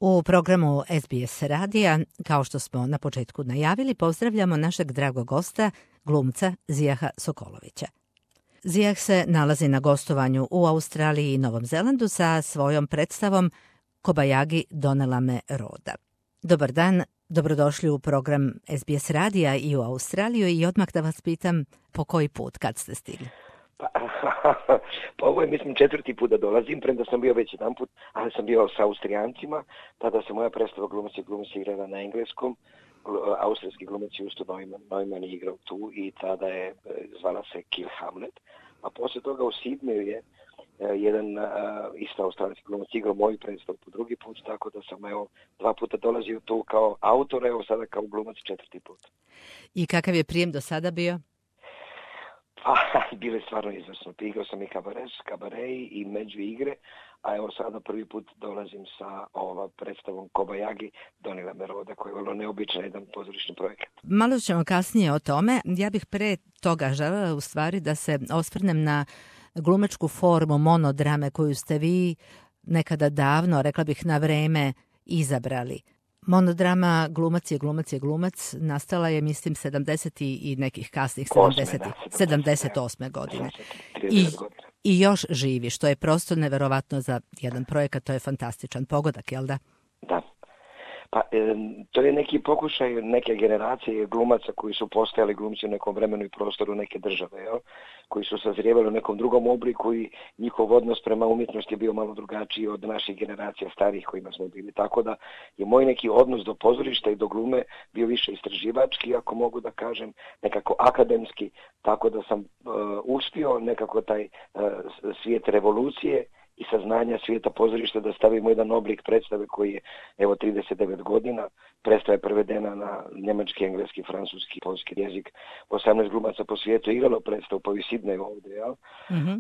U programu SBS radija, kao što smo na početku najavili, pozdravljamo našeg dragog gosta, glumca Zijaha Sokolovića. Zijah se nalazi na gostovanju u Australiji i Novom Zelandu sa svojom predstavom Kobajagi donela me roda. Dobar dan, dobrodošli u program SBS radija i u Australiju i odmah da vas pitam po koji put, kad ste stigli? Pa ovo je, mislim, 4. put da dolazim, premda sam bio već jedan put, ali sam bio sa Austrijancima, tada se moja predstava Glumac igrala na engleskom, austrijski glumac Justo Neumann igrao tu i tada je zvala se Kill Hamlet, a poslije toga u Sidneju je jedan isto australijski glumac igrao moju predstavu po drugi put, tako da sam 2 puta dolazio tu kao autor, evo sada kao glumac 4. put. I kakav je prijem do sada bio? Pa, bilo je stvarno izvrsno. Igrao sam i kabarej i među igre, a evo sada prvi put dolazim sa predstavom Kobajagi donela me roda, koja je vrlo neobičan jedan pozorišni projekat. Malo ćemo kasnije o tome. Ja bih pre toga želela u stvari da se osvrnem na glumačku formu monodrame koju ste vi nekada davno, rekla bih na vreme, izabrali. Monodrama Glumac je glumac nastala je, mislim, 70. i nekih kasnih 78. godine. I još živi, što je prosto neverovatno za jedan projekat, to je fantastičan pogodak, jel da? Da. Pa, to je neki pokušaj neke generacije glumaca koji su postajali glumci u nekom vremenu i prostoru neke države, jel? Koji su sazrijevali u nekom drugom obliku i njihov odnos prema umjetnosti je bio malo drugačiji od naših generacija starih kojima smo bili. Tako da je moj neki odnos do pozorišta i do glume bio više istraživački, ako mogu da kažem, nekako akademski, tako da sam uspio nekako taj svijet revolucije i saznanja svijeta pozorišta da stavimo jedan oblik predstave koji je, evo, 39 godina. Predstava je prevedena na njemački, engleski, francuski, polski jezik. 18 glumaca po svijetu igralo predstavu, pa i Sidneju ovdje, jel? Mm-hmm.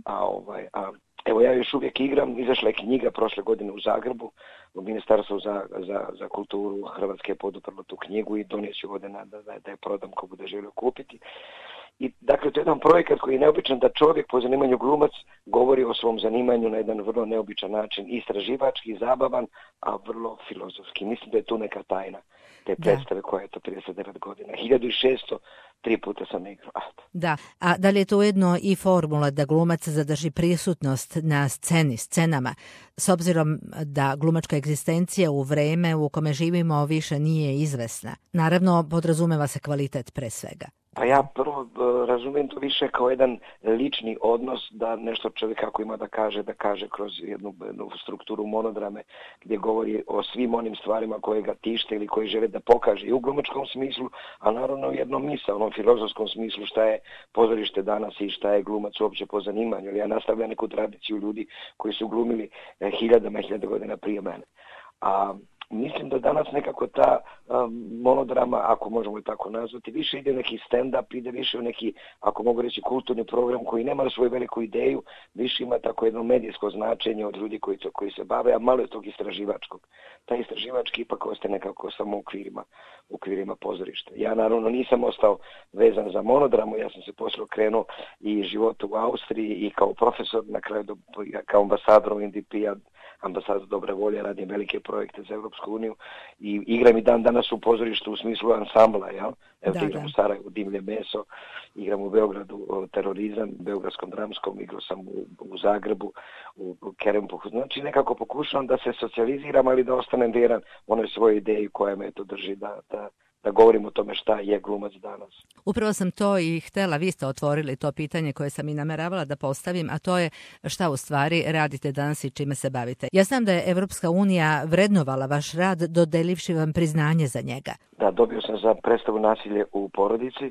Evo, ja još uvijek igram. Izašla je knjiga prošle godine u Zagrebu. U Ministarstvu za kulturu Hrvatske je poduprlo tu knjigu i donijeću ovdje da je prodam ko bude želio kupiti. I dakle, to je jedan projekat koji je neobičan da čovjek po zanimanju glumac govori o svom zanimanju na jedan vrlo neobičan način, istraživački, zabavan, a vrlo filozofski. Mislim da je tu neka tajna te predstave koja je to 39 godina. 1600, 3 puta sam igrao. Da, a da li je to ujedno i formula da glumac zadrži prisutnost na scenama, s obzirom da glumačka egzistencija u vreme u kome živimo više nije izvesna? Naravno, podrazumeva se kvalitet pre svega. Pa ja prvo razumijem to više kao jedan lični odnos, da nešto čovjek ako ima da kaže kroz jednu strukturu monodrame gdje govori o svim onim stvarima koje ga tište ili koje žele da pokaže i u glumačkom smislu, a naravno u jednom onom filozofskom smislu šta je pozorište danas i šta je glumac uopće po zanimanju. Ja nastavljam neku tradiciju ljudi koji su glumili hiljada godina prije mene. A mislim da danas nekako ta monodrama, ako možemo i tako nazvati, više ide u neki stand-up, ide više u neki, ako mogu reći, kulturni program koji nema svoju veliku ideju, više ima tako jedno medijsko značenje od ljudi koji se bave, a malo je tog istraživačkog. Taj istraživački ipak ostaje nekako samo u okvirima pozorišta. Ja naravno nisam ostao vezan za monodramu, ja sam se poslije okrenuo i životu u Austriji i kao profesor, na kraju kao ambasador NDP-a, ambasada dobre volje, radim velike projekte za Europsku uniju i igram i dan danas u pozorištu u smislu ansambla, jel? Evo, igram u Sarajevu Dimlje meso, igram u Beogradu Terorizam, Beogradskom dramskom, igrao sam u Zagrebu, u Kerempuhu. Znači nekako pokušavam da se socijaliziram, ali da ostanem vjeran onoj svojoj ideji koja me to drži da govorim o tome šta je glumac danas. Upravo sam to i htjela, vi ste otvorili to pitanje koje sam i nameravala da postavim, a to je šta u stvari radite danas i čime se bavite. Ja znam da je Evropska unija vrednovala vaš rad, dodelivši vam priznanje za njega. Da, dobio sam za predstavu Nasilje u porodici.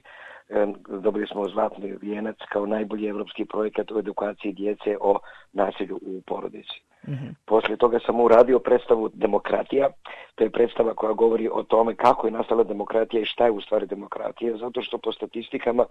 Dobili smo zlatni vijenac kao najbolji evropski projekat u edukaciji djece o nasilju u porodici. Mm-hmm. Poslije toga sam uradio predstavu Demokratija. To je predstava koja govori o tome kako je nastala demokratija i šta je u stvari demokratija, zato što po statistikama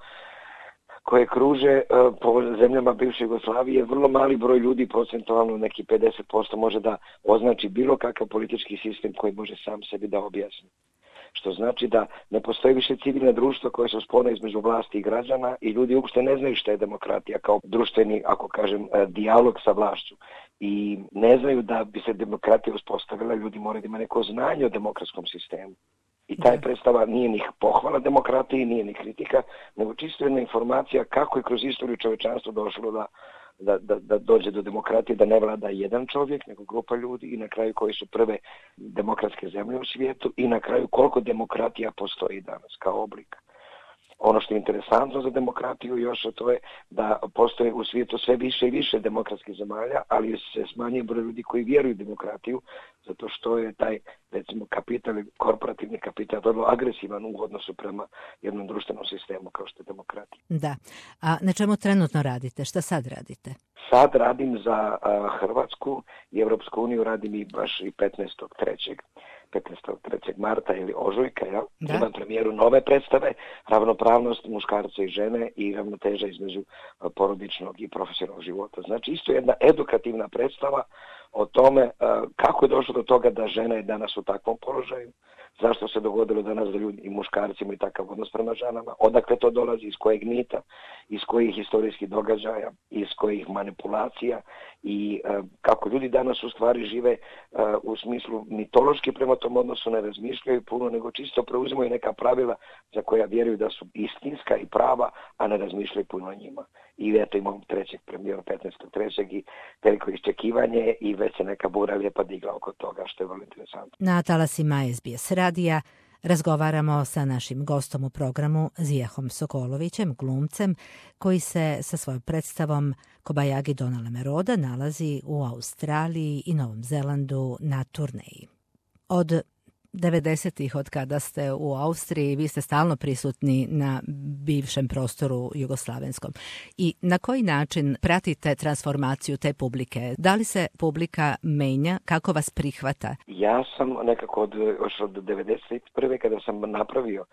koje kruže po zemljama bivše Jugoslavije, vrlo mali broj ljudi, procentualno neki 50% može da označi bilo kakav politički sistem koji može sam sebi da objasni. što znači da ne postoji više civilno društvo koje se spona između vlasti i građana i ljudi uopšte ne znaju što je demokratija kao društveni, ako kažem, dijalog sa vlašću. I ne znaju da bi se demokratija uspostavila, ljudi moraju da ima neko znanje o demokratskom sistemu. I taj predstava nije ni pohvala demokratiji, nije ni kritika, nego čisto jedna informacija kako je kroz istoriju čovečanstva došlo da dođe do demokratije, da ne vlada jedan čovjek, nego grupa ljudi i na kraju koji su prve demokratske zemlje u svijetu i na kraju koliko demokratija postoji danas kao oblik. Ono što je interesantno za demokratiju još, a to je da postoje u svijetu sve više i više demokratskih zemalja, ali se smanjuje broj ljudi koji vjeruju u demokratiju, zato što je taj, recimo, kapital, korporativni kapital vrlo agresivan u odnosu prema jednom društvenom sistemu kao što je demokratija. Da. A na čemu trenutno radite? Šta sad radite? Sad radim za Hrvatsku i Europsku uniju, radim i baš i 15.3. marta ili ožujka, ja? Imam premijeru nove predstave, ravnopravnost muškarca i žene i ravnoteža između porodičnog i profesionalnog života. Znači isto jedna edukativna predstava o tome kako je došlo do toga da žena je danas u takvom položaju, zašto se dogodilo danas da ljudi i muškarci imaju takav odnos prema ženama, odakle to dolazi, iz kojeg mita, iz kojih historijskih događaja, iz kojih manipulacija i kako ljudi danas u stvari žive u smislu mitološki prema tom odnosu, ne razmišljaju puno, nego čisto preuzimaju neka pravila za koja vjeruju da su istinska i prava, a ne razmišljaju puno o njima. I eto imam premijeru 15.3. i veliko iščekivanje i već se neka bura lijepa digla oko toga, što je vrlo interesantno. Na talasima SBS radija razgovaramo sa našim gostom u programu Zijahom Sokolovićem, glumcem koji se sa svojom predstavom Kobajagi Donale Meroda nalazi u Australiji i Novom Zelandu na turneji. Od 90-ih, od kada ste u Austriji, vi ste stalno prisutni na bivšem prostoru jugoslavenskom. I na koji način pratite transformaciju te publike? Da li se publika menja? Kako vas prihvata? Ja sam nekako još od 91. kada sam napravio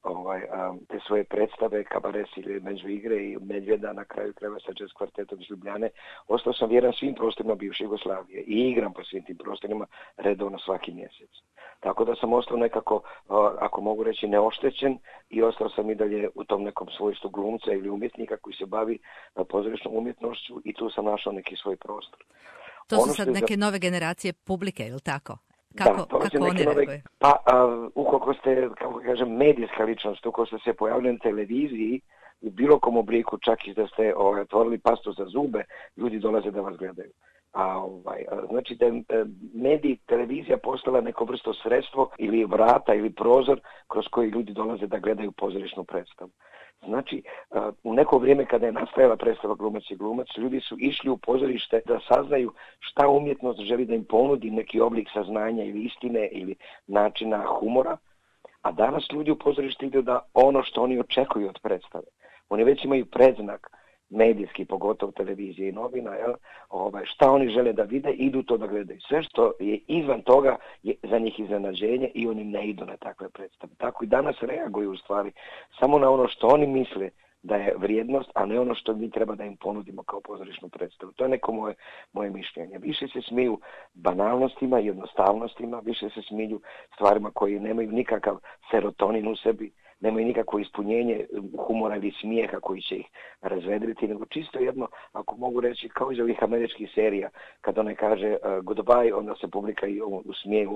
te svoje predstave, Kabares ili Među igre i Medvjeda, na kraju krajeva sa jazz kvartetom iz Ljubljane, ostao sam vjeran svim prostorima bivše Jugoslavije i igram po svim tim prostorima redovno svaki mjesec. Tako da sam ostao nekako, ako mogu reći, neoštećen i ostao sam i dalje u tom nekom svojstvu glumca ili umjetnika koji se bavi pozorišnom umjetnošću i tu sam našao neki svoj prostor. To su sad neke nove generacije publike, ili tako? Kako oni reaguju? Pa, ukoliko ste, kako kažem, medijska ličnost, ukoliko ste se pojavili na televiziji, u bilo kom obliku, čak i da ste otvorili pastu za zube, ljudi dolaze da vas gledaju. Znači da je medij, televizija postala neko vrsto sredstvo ili vrata ili prozor kroz koji ljudi dolaze da gledaju pozorišnu predstavu. Znači, u neko vrijeme kada je nastajala predstava Glumac i glumac, ljudi su išli u pozorište da saznaju šta umjetnost želi da im ponudi, neki oblik saznanja ili istine ili načina humora, a danas ljudi u pozorište idu da ono što oni očekuju od predstave. Oni već imaju predznak medijski, pogotovo televizije i novina, šta oni žele da vide, idu to da gledaju. Sve što je izvan toga je za njih iznenađenje i oni ne idu na takve predstave. Tako i danas reaguju u stvari samo na ono što oni misle da je vrijednost, a ne ono što mi treba da im ponudimo kao pozorišnu predstavu. To je neko moje mišljenje. Više se smiju banalnostima, jednostavnostima, više se smiju stvarima koji nemaju nikakav serotonin u sebi, nemaju nikakvo ispunjenje humora ili smijeha koji će ih razvedriti, nego čisto jedno, ako mogu reći, kao iz ovih američkih serija, kad onaj kaže goodbye, onda se publika i usmije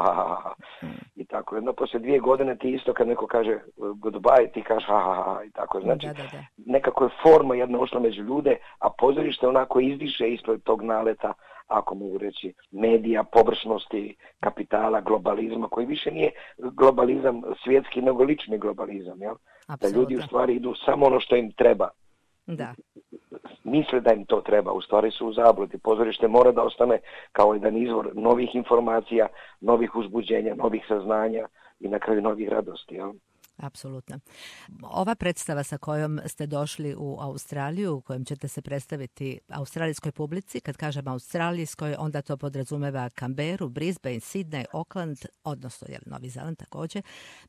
i tako. Jedno, poslije 2 godine ti isto kad neko kaže goodbye, ti kažeš i tako. Znači, nekako je forma jedna ušla među ljude, a pozorište onako izdiše ispred tog naleta, ako mogu reći, medija, površnosti, kapitala, globalizma, koji više nije globalizam svjetski, nego lični globalizam, jel? Da ljudi u stvari idu samo ono što im treba. Da. Misle da im to treba, u stvari su u zabludi. Pozorište mora da ostane kao jedan izvor novih informacija, novih uzbuđenja, novih saznanja i na kraju novih radosti, jel? Apsolutno. Ova predstava sa kojom ste došli u Australiju, u kojem ćete se predstaviti australijskoj publici, kad kažem australijskoj, onda to podrazumeva Canberru, Brisbane, Sydney, Auckland, odnosno Novi Zeland također,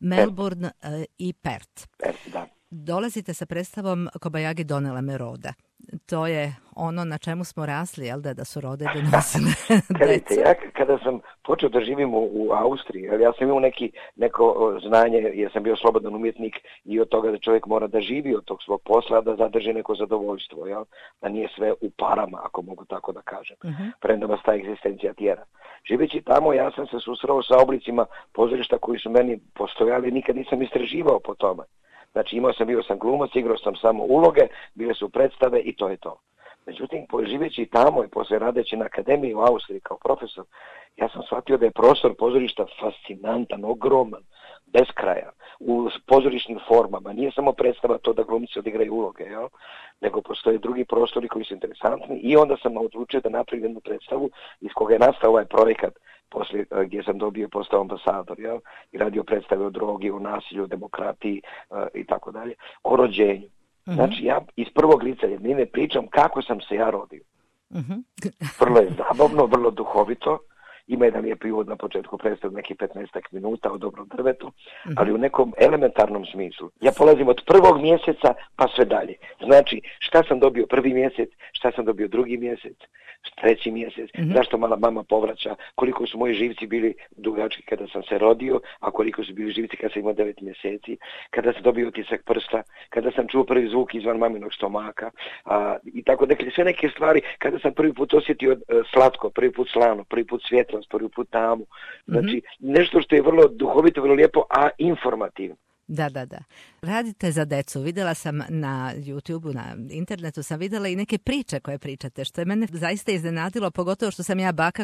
Melbourne i Perth. Da. Dolazite sa predstavom Kobajagi Donale Meroda. To je ono na čemu smo rasli, jel da su rode donosile Vidite, decu. ja kada sam počeo da živim u Austriji, jer ja sam imao neko znanje, jer sam bio slobodan umjetnik i od toga da čovjek mora da živi od tog svog posla, da zadrži neko zadovoljstvo, jel? Da nije sve u parama, ako mogu tako da kažem. Premda vas ta egzistencija tjera. Živeći tamo, ja sam se susreo sa oblicima pozorišta koji su meni postojali, nikad nisam istraživao po tome. Znači bio sam glumac, igrao sam samo uloge, bile su predstave i to je to. Međutim, živeći tamo i poslije radeći na akademiji u Austriji kao profesor, ja sam shvatio da je prostor pozorišta fascinantan, ogroman, bez kraja, u pozorišnim formama. Nije samo predstava to da glumci odigraju uloge, jel? Nego postoje drugi prostori koji su interesantni i onda sam odlučio da napravim jednu predstavu iz koga je nastao ovaj projekat poslije, gdje sam postao ambasador, jel? I radio predstave o drogi, o nasilju, o demokratiji i tako dalje, o rođenju. Znači ja iz prvog lica jednine pričam kako sam se ja rodio. Vrlo je zabavno, vrlo duhovito. Ima jedan lijepi uvod na početku predstavu, nekih 15 minuta o dobrom drvetu, ali u nekom elementarnom smislu. Ja polazim od prvog mjeseca pa sve dalje. Znači, šta sam dobio prvi mjesec, šta sam dobio drugi mjesec, treći mjesec, zašto mala mama povraća, koliko su moji živci bili dugački kada sam se rodio, a koliko su bili živci kada sam imao 9 mjeseci, kada sam dobio otisak prsta, kada sam čuo prvi zvuk izvan maminog stomaka, i tako dakle, sve neke stvari, kada sam prvi put osjetio slatko, prvi put slano, prvi put svjetlost, prvi put tamu. Znači, nešto što je vrlo duhovito, vrlo lijepo, a informativno. Da. Radite za decu. Vidjela sam na YouTubeu, na internetu sam vidjela i neke priče koje pričate, što je mene zaista iznenadilo, pogotovo što sam ja baka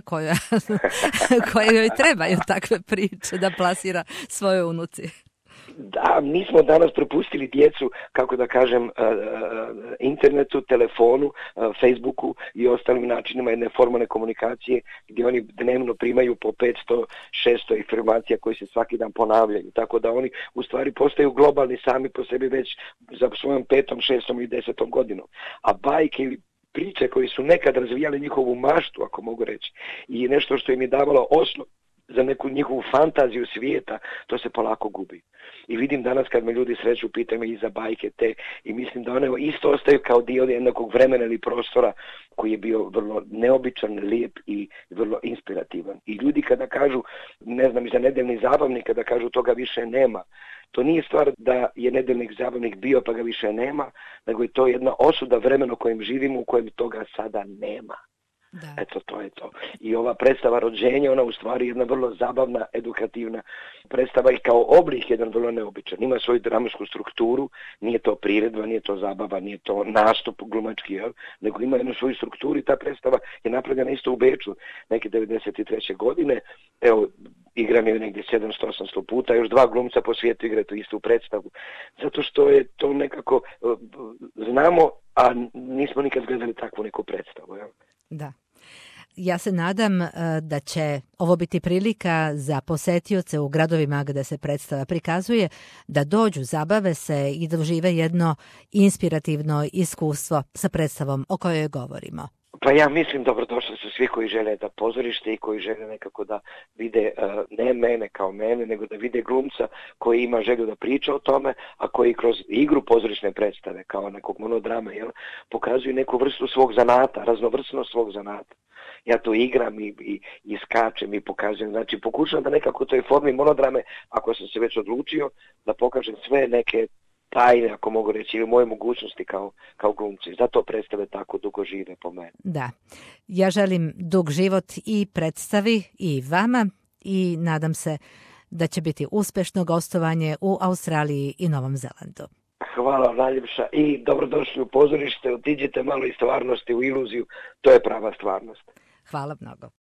kojoj trebaju takve priče da plasira svojoj unuci. Da, mi smo danas prepustili djecu, kako da kažem, internetu, telefonu, Facebooku i ostalim načinima jedne formalne komunikacije gdje oni dnevno primaju po 500-600 informacija koje se svaki dan ponavljaju. Tako da oni u stvari postaju globalni sami po sebi već za svojom 5., 6. i 10. godinom. A bajke ili priče koje su nekad razvijale njihovu maštu, ako mogu reći, i nešto što im je davalo osnov za neku njihovu fantaziju svijeta, to se polako gubi. I vidim danas kad me ljudi sreću, pitaju me i za bajke te, i mislim da one isto ostaju kao dio jednakog vremena ili prostora koji je bio vrlo neobičan, lijep i vrlo inspirativan. I ljudi kada kažu, ne znam, i za nedeljni zabavnik, kada kažu toga više nema, to nije stvar da je nedeljnik zabavnik bio pa ga više nema, nego je to jedna osuda vremena u kojem živimo, u kojem toga sada nema. Da. Eto, to je to. I ova predstava rođenja, ona u stvari jedna vrlo zabavna, edukativna predstava i kao oblik jedan vrlo neobičan. Ima svoju dramsku strukturu, nije to priredba, nije to zabava, nije to nastup glumački, nego ima jednu svoju strukturu i ta predstava je napravljena isto u Beču neke 93. godine. Evo, igram je negdje 700-800 puta, još 2 glumca po svijetu igraju tu istu predstavu. Zato što je to nekako, znamo, a nismo nikad gledali takvu neku predstavu. Da. Ja se nadam da će ovo biti prilika za posetioce u gradovima gdje se predstava prikazuje da dođu, zabave se i dožive jedno inspirativno iskustvo sa predstavom o kojoj govorimo. Pa ja mislim dobrodošli su svi koji žele da pozorište i koji žele nekako da vide ne mene kao mene, nego da vide glumca koji ima želju da priča o tome, a koji kroz igru pozorišne predstave kao nekog monodrama pokazuju neku vrstu svog zanata, raznovrsnost svog zanata. Ja to igram i skačem i pokazujem, znači pokušam da nekako u toj formi monodrame, ako sam se već odlučio, da pokažem sve neke tajne, ako mogu reći, ili moje mogućnosti kao glumci. Zato predstave tako dugo žive po meni. Da. Ja želim dug život i predstavi i vama i nadam se da će biti uspešno gostovanje u Australiji i Novom Zelandu. Hvala najljepša i dobrodošli u pozorište, otiđite malo iz stvarnosti u iluziju, to je prava stvarnost. Hvala mnogo.